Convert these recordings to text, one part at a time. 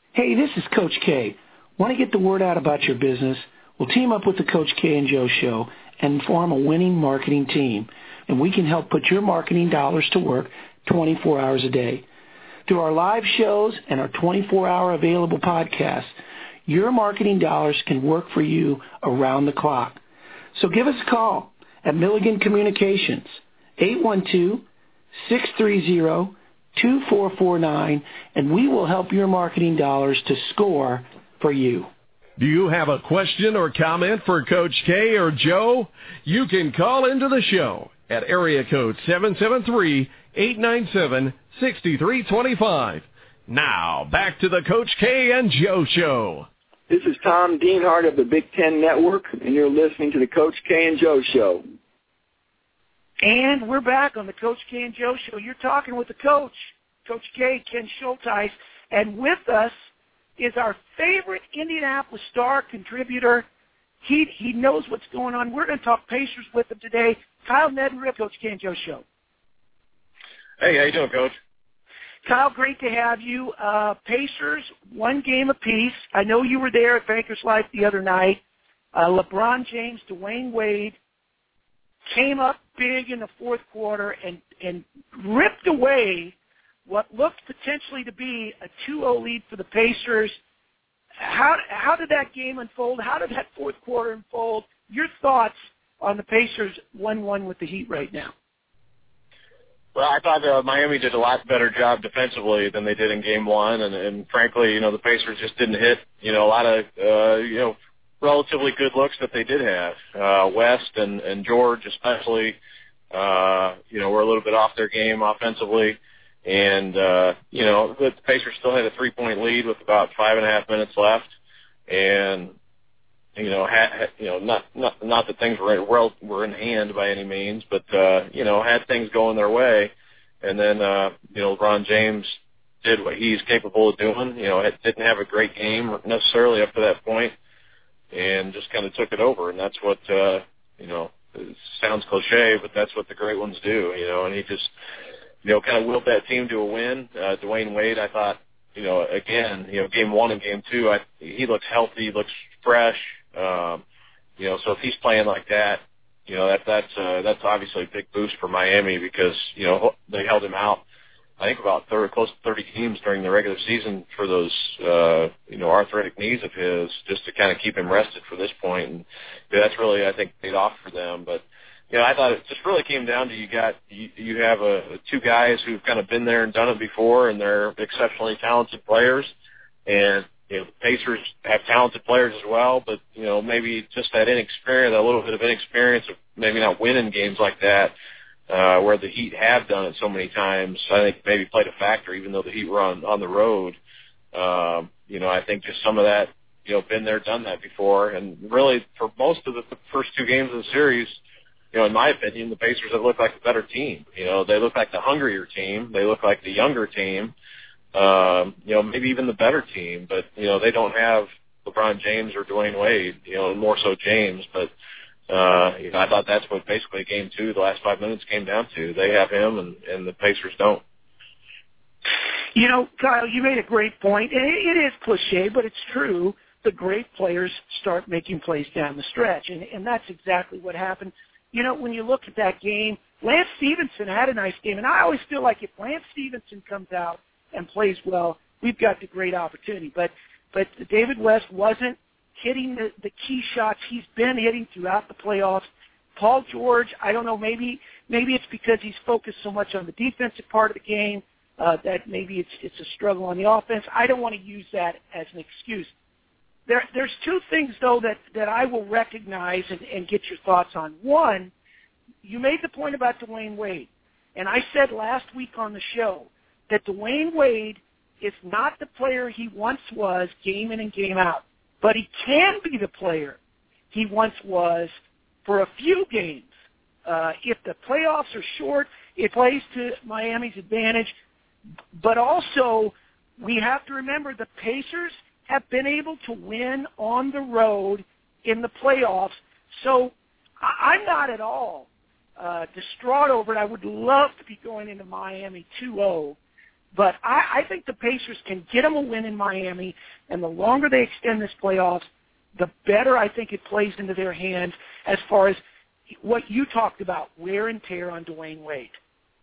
Hey, this is Coach K. Want to get the word out about your business? We'll team up with the Coach K and Joe Show and form a winning marketing team, and we can help put your marketing dollars to work 24 hours a day. Through our live shows and our 24-hour available podcasts, your marketing dollars can work for you around the clock. So give us a call at Milligan Communications, 812-630-2449, and we will help your marketing dollars to score for you. Do you have a question or comment for Coach K or Joe? You can call into the show at area code 773-897-6325. Now, back to the Coach K and Joe Show. This is Tom Dienhart of the Big Ten Network, and you're listening to the Coach K and Joe Show. And we're back on the Coach K and Joe Show. You're talking with the coach, Coach K, Ken Schulteis, and with us is our favorite Indianapolis Star contributor. He knows what's going on. We're going to talk Pacers with him today. Kyle Neddenriep, Coach K and Joe Show. Hey, how you doing, Coach? Kyle, great to have you. Pacers, one game apiece. I know you were there at Bankers Life the other night. LeBron James, Dwayne Wade came up big in the fourth quarter and ripped away what looked potentially to be a 2-0 lead for the Pacers. How did that game unfold? How did that fourth quarter unfold? Your thoughts on the Pacers 1-1 with the Heat right now? Well, I thought Miami did a lot better job defensively than they did in Game 1, and frankly, the Pacers just didn't hit, a lot of, relatively good looks that they did have. West and George especially, were a little bit off their game offensively. And, the Pacers still had a 3-point lead with about 5.5 minutes left. And, not that things were in hand by any means, but, had things going their way. And then, LeBron James did what he's capable of doing. Didn't have a great game necessarily up to that point and just kind of took it over. And that's what, it sounds cliche, but that's what the great ones do, and he just, kind of willed that team to a win. Dwayne Wade, I thought, again, Game 1 and Game 2, he looks healthy, he looks fresh. So if he's playing like that, that's obviously a big boost for Miami because, they held him out, I think, about close to 30 games during the regular season for those, arthritic knees of his, just to kind of keep him rested for this point. And that's really, I think, paid off for them. But, I thought it just really came down to you have two guys who've kind of been there and done it before, and they're exceptionally talented players. And the Pacers have talented players as well, but maybe just that inexperience, a little bit of inexperience of maybe not winning games like that, where the Heat have done it so many times. I think maybe played a factor, even though the Heat were on the road. I think just some of that, been there, done that before, and really for most of the first two games of the series. In my opinion, the Pacers have looked like a better team. They look like the hungrier team. They look like the younger team. Maybe even the better team. But, they don't have LeBron James or Dwayne Wade, more so James. But, I thought that's what basically Game 2, the last 5 minutes, came down to. They have him, and the Pacers don't. Kyle, you made a great point. And it is cliche, but it's true. The great players start making plays down the stretch. And that's exactly what happened. When you look at that game, Lance Stevenson had a nice game, and I always feel like if Lance Stevenson comes out and plays well, we've got the great opportunity. But David West wasn't hitting the key shots he's been hitting throughout the playoffs. Paul George, I don't know, maybe it's because he's focused so much on the defensive part of the game that maybe it's a struggle on the offense. I don't want to use that as an excuse. There's two things, though, that I will recognize and get your thoughts on. One, you made the point about Dwayne Wade, and I said last week on the show that Dwayne Wade is not the player he once was game in and game out, but he can be the player he once was for a few games. If the playoffs are short, it plays to Miami's advantage. But also, we have to remember the Pacers have been able to win on the road in the playoffs. So I'm not at all distraught over it. I would love to be going into Miami 2-0. But I think the Pacers can get them a win in Miami, and the longer they extend this playoffs, the better I think it plays into their hands as far as what you talked about, wear and tear on Dwayne Wade.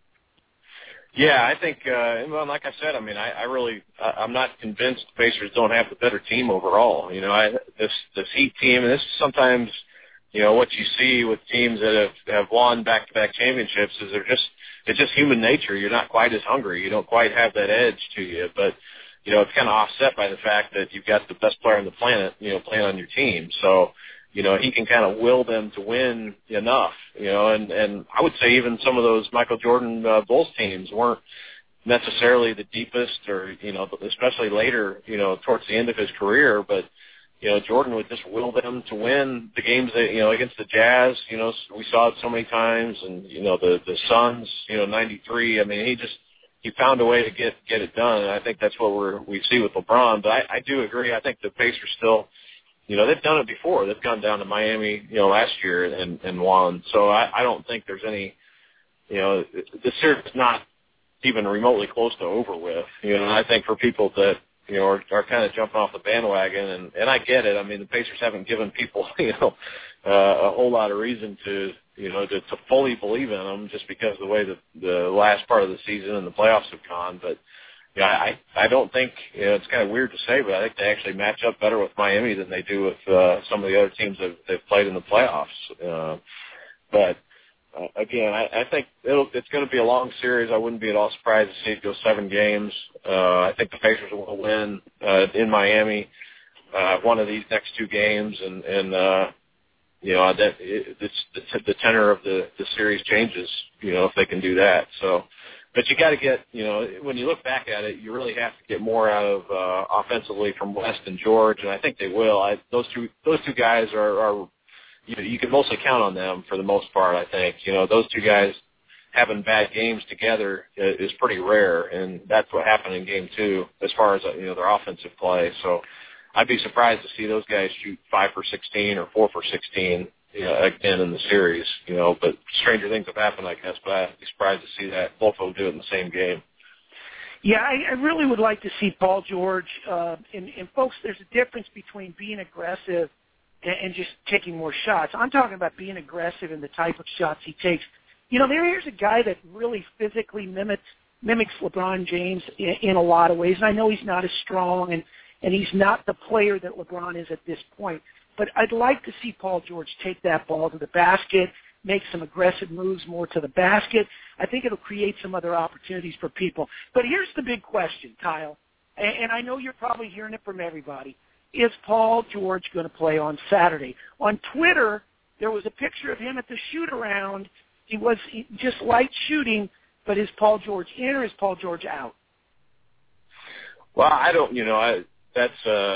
Yeah, I think, well, like I said, I mean, I'm not convinced the Pacers don't have the better team overall. You know, this Heat team, and this is sometimes, you know, what you see with teams that have won back-to-back championships is it's just human nature. You're not quite as hungry. You don't quite have that edge to you. But, you know, it's kind of offset by the fact that you've got the best player on the planet, you know, playing on your team. So, you know, he can kind of will them to win enough, you know, and I would say even some of those Michael Jordan Bulls teams weren't necessarily the deepest or, you know, especially later, you know, towards the end of his career, but, you know, Jordan would just will them to win the games that, you know, against the Jazz, you know, we saw it so many times, and, you know, the Suns, you know, 93, I mean, he found a way to get it done, and I think that's what we see with LeBron, but I do agree, I think the Pacers still, you know, they've done it before. They've gone down to Miami, you know, last year and won. So I don't think there's any, you know, this series is not even remotely close to over with. You know, and I think for people that, you know, are kind of jumping off the bandwagon, and I get it. I mean, the Pacers haven't given people, you know, a whole lot of reason to, you know, to fully believe in them just because of the way the last part of the season and the playoffs have gone. But yeah, I don't think, you know, it's kind of weird to say, but I think they actually match up better with Miami than they do with some of the other teams that they've played in the playoffs. But again, I think it's going to be a long series. I wouldn't be at all surprised to see it go 7 games. I think the Pacers will win in Miami one of these next 2 games, and you know, the tenor of the series changes, you know, if they can do that. So. But you got to get, you know, when you look back at it, you really have to get more out of offensively from West and George, and I think they will. Those two guys are you can mostly count on them for the most part. I think, you know, those 2 guys having bad games together is pretty rare, and that's what happened in Game 2 as far as, you know, their offensive play. So I'd be surprised to see those guys shoot 5 for 16 or 4 for 16. You know, again in the series, you know, but stranger things have happened, I guess, but I'd be surprised to see that both of them do it in the same game. Yeah, I really would like to see Paul George, and folks, there's a difference between being aggressive and just taking more shots. I'm talking about being aggressive in the type of shots he takes. You know, here's a guy that really physically mimics LeBron James in a lot of ways, and I know he's not as strong, and he's not the player that LeBron is at this point. But I'd like to see Paul George take that ball to the basket, make some aggressive moves more to the basket. I think it'll create some other opportunities for people. But here's the big question, Kyle, and I know you're probably hearing it from everybody. Is Paul George going to play on Saturday? On Twitter, there was a picture of him at the shoot-around. He was just light shooting, but is Paul George in or is Paul George out? Well, I don't, you know, that's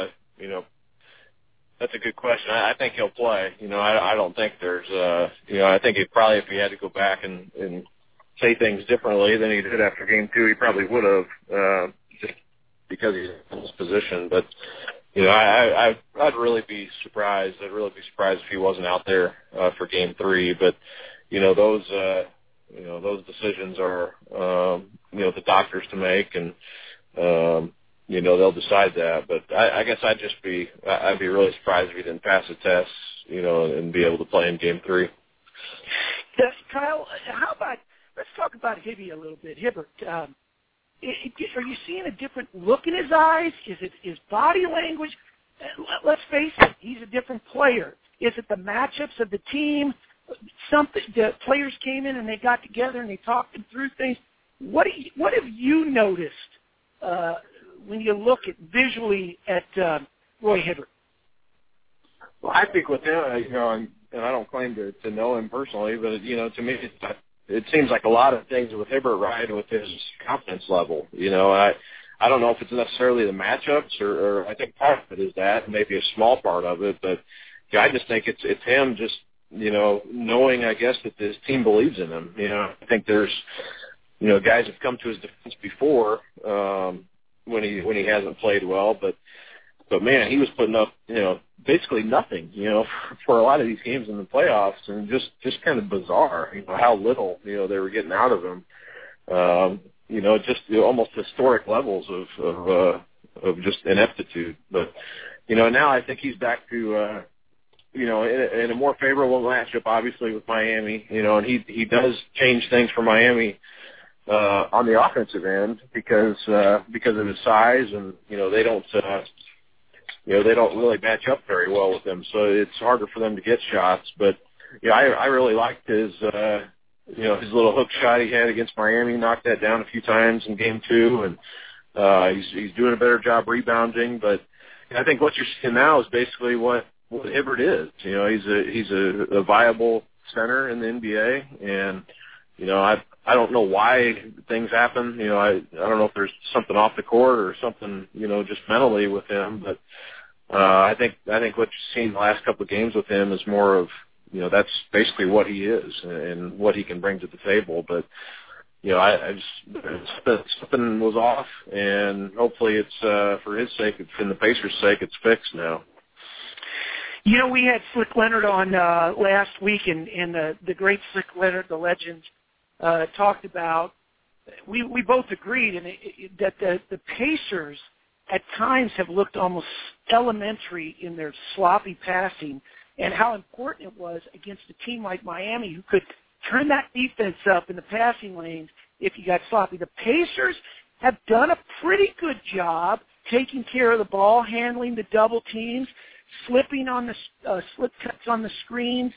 a good question. I think he'll play. You know, I don't think there's, you know, I think he'd probably, if he had to go back and say things differently than he did after Game 2, he probably would have, just because he's in his position. But, you know, I'd really be surprised. I'd really be surprised if he wasn't out there for Game 3. But, you know, those decisions are, you know, the doctors to make, and, you know, they'll decide that. But I guess I'd be really surprised if he didn't pass the test, you know, and be able to play in Game 3. Kyle, how about, let's talk about Hibby a little bit. Hibbert, are you seeing a different look in his eyes? Is it his body language? Let's face it, he's a different player. Is it the matchups of the team? Something, the players came in and they got together and they talked them through things. What have you noticed when you look at visually at Roy Hibbert? Well, I think with him, you know, and I don't claim to know him personally, but, you know, to me, it seems like a lot of things with Hibbert ride with his confidence level. You know, I don't know if it's necessarily the matchups, or I think part of it is that, maybe a small part of it, but you know, I just think it's him just, you know, knowing, I guess, that this team believes in him. You know, I think there's, you know, guys have come to his defense before, when he hasn't played well, but man, he was putting up, you know, basically nothing, you know, for a lot of these games in the playoffs, and just kind of bizarre, you know, how little, you know, they were getting out of him. just almost historic levels of just ineptitude. But, now I think he's back to, in a more favorable matchup, obviously, with Miami, and he does change things for Miami on the offensive end because of his size, and, they don't really match up very well with him, so it's harder for them to get shots. But, I really liked his little hook shot he had against Miami, knocked that down a few times in game 2, and he's doing a better job rebounding. But I think what you're seeing now is basically what Hibbert is. He's a viable center in the NBA, and I don't know why things happen. I don't know if there's something off the court or something just mentally with him, but I think what you've seen the last couple of games with him is more of that's basically what he is and what he can bring to the table. But I just something was off, and hopefully it's for his sake, and the Pacers' sake, it's fixed now. We had Slick Leonard on last week, and the great Slick Leonard, the legend, talked about. We both agreed that the Pacers at times have looked almost elementary in their sloppy passing, and how important it was against a team like Miami who could turn that defense up in the passing lanes if you got sloppy. The Pacers have done a pretty good job taking care of the ball, handling the double teams, slipping on the slip cuts on the screens,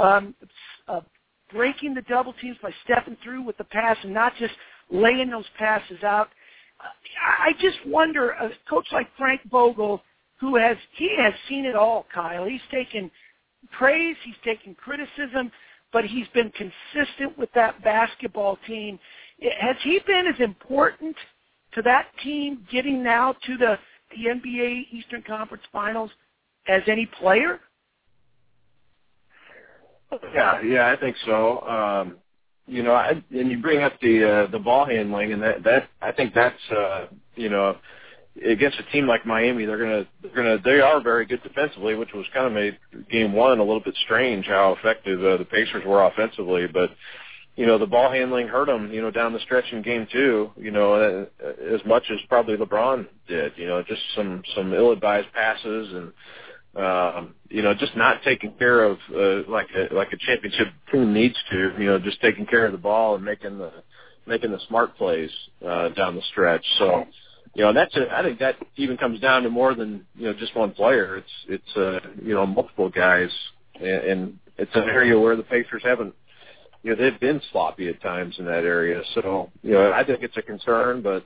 breaking the double teams by stepping through with the pass and not just laying those passes out. I just wonder, a coach like Frank Vogel, he has seen it all, Kyle. He's taken praise, he's taken criticism, but he's been consistent with that basketball team. Has he been as important to that team getting now to the NBA Eastern Conference Finals as any player? Yeah, I think so. And you bring up the ball handling, and that I think that's against a team like Miami, they are very good defensively, which was kind of made game 1 a little bit strange how effective the Pacers were offensively. But the ball handling hurt them, down the stretch in game 2, as much as probably LeBron did. Just some ill-advised passes and. Just not taking care of like a championship team needs to. Just taking care of the ball and making the smart plays down the stretch. So, I think that even comes down to more than just one player. It's multiple guys, and it's an area where the Pacers haven't. They've been sloppy at times in that area. So, I think it's a concern, but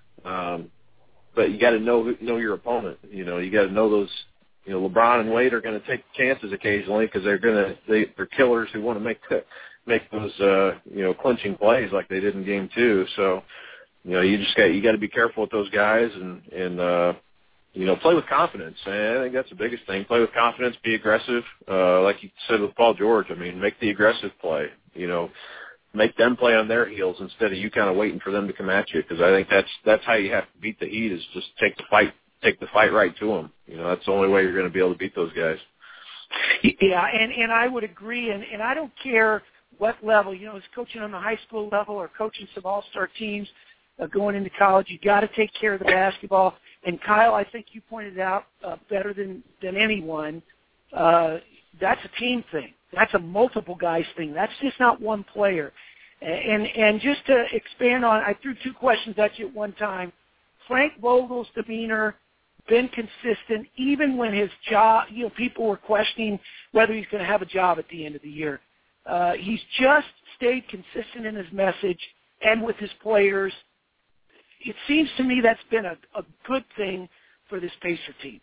you got to know your opponent. You got to know those. LeBron and Wade are going to take chances occasionally because they're killers who want to make those clinching plays like they did in game 2. So you got to be careful with those guys and play with confidence. And I think that's the biggest thing. Play with confidence, be aggressive, like you said with Paul George. I mean, make the aggressive play. Make them play on their heels instead of you kind of waiting for them to come at you. Because I think that's how you have to beat the Heat is just take the fight right to them. That's the only way you're going to be able to beat those guys. Yeah, and I would agree, and I don't care what level, is coaching on the high school level or coaching some all-star teams going into college, you got to take care of the basketball. And Kyle, I think you pointed out better than anyone, that's a team thing. That's a multiple guys thing. That's just not one player. And just to expand on, I threw 2 questions at you at one time. Frank Vogel's demeanor, been consistent even when his job, people were questioning whether he's going to have a job at the end of the year. He's just stayed consistent in his message and with his players. It seems to me that's been a good thing for this Pacer team.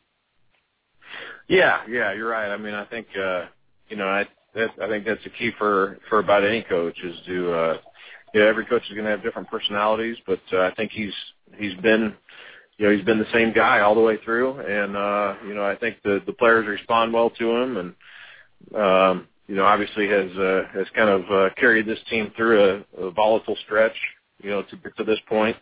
Yeah, you're right. I mean, I think I think that's the key for about any coach is to every coach is going to have different personalities, but I think he's been the same guy all the way through, and I think the players respond well to him, and obviously has kind of carried this team through a volatile stretch, to this point.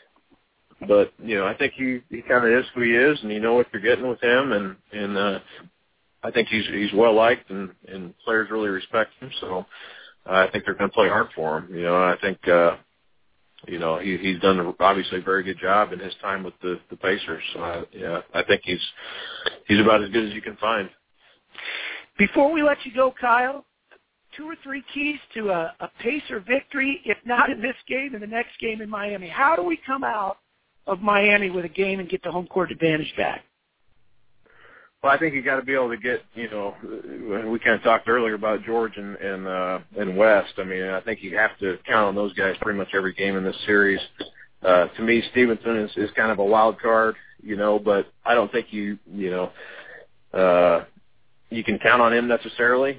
But I think he kind of is who he is, and you know what you're getting with him, and I think he's well liked, and players really respect him. So I think they're going to play hard for him. I think he's done obviously a very good job in his time with the Pacers. So I think he's about as good as you can find. Before we let you go, Kyle, 2 or 3 keys to a Pacer victory, if not in this game, in the next game in Miami. How do we come out of Miami with a game and get the home court advantage back? Well, I think you got to be able to get, we kind of talked earlier about George and West. I mean, I think you have to count on those guys pretty much every game in this series. To me, Stevenson is kind of a wild card, but I don't think you can count on him necessarily.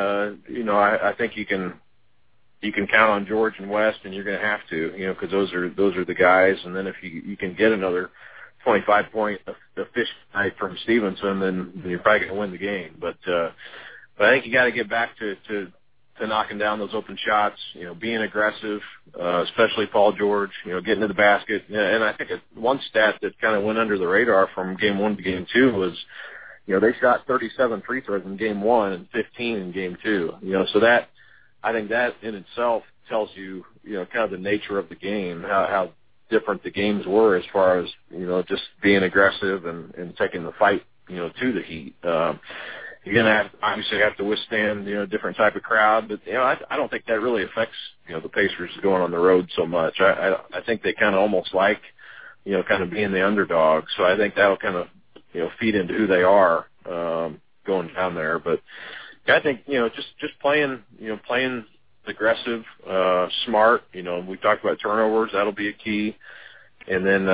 I think you can count on George and West, and you're going to have to, because those are the guys. And then if you can get another 25-point efficient night from Stevenson, then you're probably going to win the game. But I think you got to get back to knocking down those open shots, being aggressive, especially Paul George, getting to the basket. And I think one stat that kind of went under the radar from game 1 to game 2 was, they shot 37 free throws in game 1 and 15 in game 2. So that, I think that in itself tells you, kind of the nature of the game, how different the games were as far as, just being aggressive and taking the fight, to the Heat. You're going to obviously have to withstand, a different type of crowd, but, I don't think that really affects, the Pacers going on the road so much. I think they kind of almost like, kind of being the underdog. So I think that'll kind of, feed into who they are, going down there. But I think, just playing aggressive, smart, we talked about turnovers. That'll be a key. And then,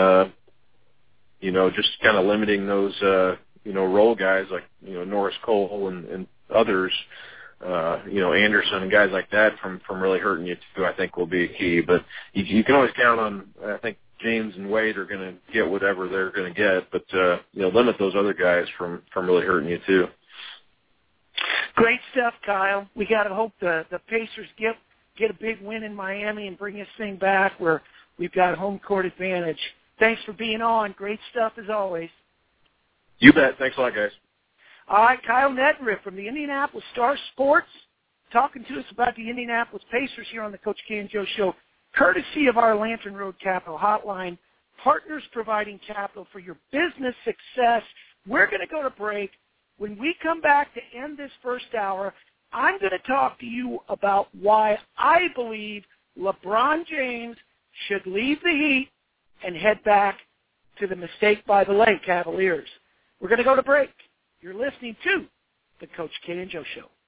just kind of limiting those, role guys like, Norris Cole and others, Anderson and guys like that from really hurting you too, I think will be a key. But you can always count on, I think, James and Wade are going to get whatever they're going to get, but, limit those other guys from really hurting you too. Great stuff, Kyle. We got to hope the Pacers get a big win in Miami and bring this thing back where we've got home court advantage. Thanks for being on. Great stuff as always. You bet. Thanks a lot, guys. All right, Kyle Neddenriff from the Indianapolis Star Sports talking to us about the Indianapolis Pacers here on the Coach K and Joe Show, courtesy of our Lantern Road Capital Hotline, partners providing capital for your business success. We're going to go to break. When we come back to end this first hour, I'm going to talk to you about why I believe LeBron James should leave the Heat and head back to the mistake by the Lake Cavaliers. We're going to go to break. You're listening to the Coach K and Joe Show.